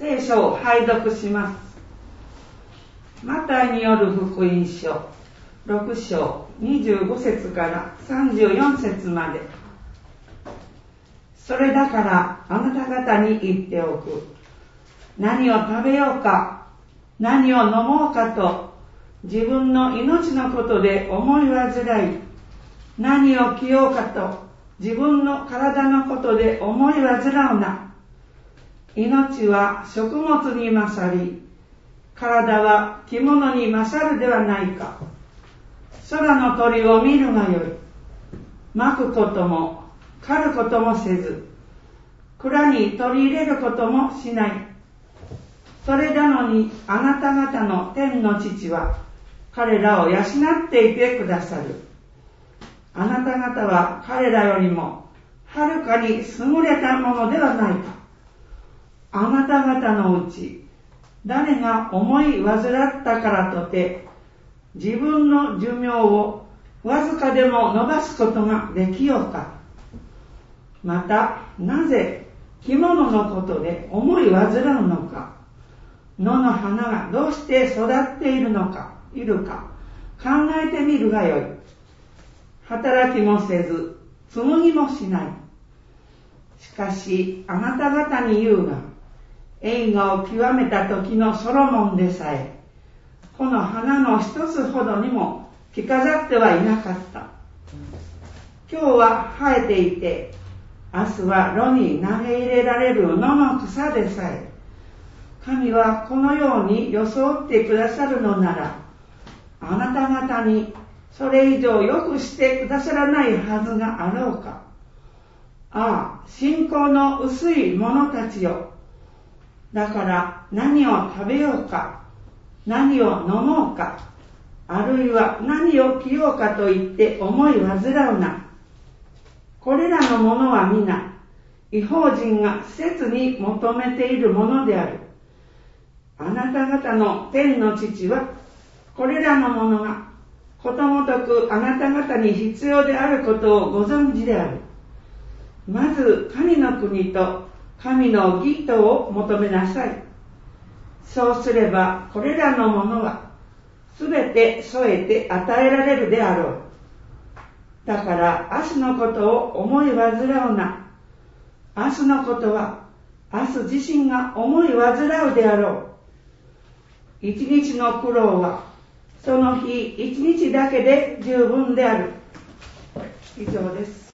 聖書を拝読します。マタイによる福音書6章25節から34節まで。それだからあなた方に言っておく。何を食べようか、何を飲もうかと、自分の命のことで思い煩い、何を着ようかと、自分の体のことで思い煩うな。命は食物に勝り、体は着物に勝るではないか。空の鳥を見るがよい。まくことも狩ることもせず、蔵に取り入れることもしない。それなのにあなた方の天の父は彼らを養っていてくださる。あなた方は彼らよりもはるかに優れたものではないか。あなた方のうち誰が思い患ったからとて自分の寿命をわずかでも伸ばすことができようか。またなぜ着物のことで思い患うのか。野の花がどうして育っているか考えてみるがよい。働きもせず紡ぎもしない。しかしあなた方に言うが、栄華を極めた時のソロモンでさえこの花の一つほどにも着飾ってはいなかった。今日は生えていて明日は炉に投げ入れられる野の草でさえ、神はこのように装ってくださるのなら、あなた方にそれ以上よくしてくださらないはずがあろうか。ああ、信仰の薄い者たちよ。だから何を食べようか、何を飲もうか、あるいは何を着ようかと言って思い煩うな。これらのものは皆、異邦人が切に求めているものである。あなた方の天の父は、これらのものがことごとくあなた方に必要であることをご存知である。まず神の国と神の義とを求めなさい。そうすればこれらのものはすべて添えて与えられるであろう。だから明日のことを思い煩うな。明日のことは明日自身が思い煩うであろう。一日の苦労はその日一日だけで十分である。以上です。